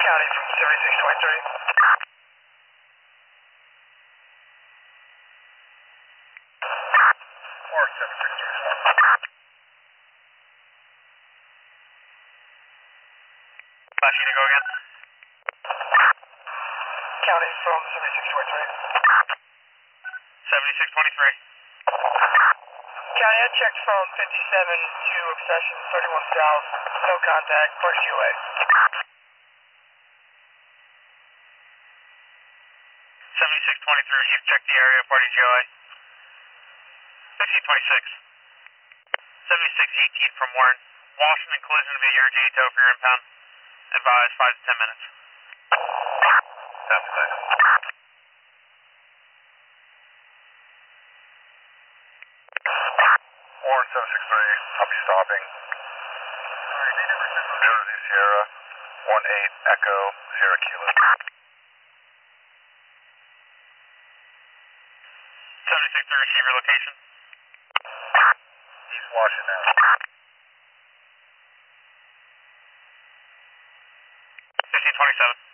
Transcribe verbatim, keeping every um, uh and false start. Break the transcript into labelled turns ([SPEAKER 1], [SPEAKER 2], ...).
[SPEAKER 1] County from seventy-six twenty-three. Or seven six three.
[SPEAKER 2] Flash, you to go again?
[SPEAKER 1] County from seventy-six twenty-three.
[SPEAKER 2] seventy-six twenty-three.
[SPEAKER 1] County, I checked from fifty-seven to Obsession, thirty-one South, no contact, first G O A.
[SPEAKER 2] seventy-six twenty-three, you've checked the area, party G O A. fifteen twenty-six. seventy-six eighteen from Warren. Washington collision to be your G tow for your impound. Advise five to ten minutes.
[SPEAKER 3] That's nice. Warren seven six three, I'll be stopping. Jersey Sierra, one eight Echo, Sierra Kilo.
[SPEAKER 2] seventy-six to receive your location.
[SPEAKER 3] East Washington.
[SPEAKER 2] fifteen twenty-seven.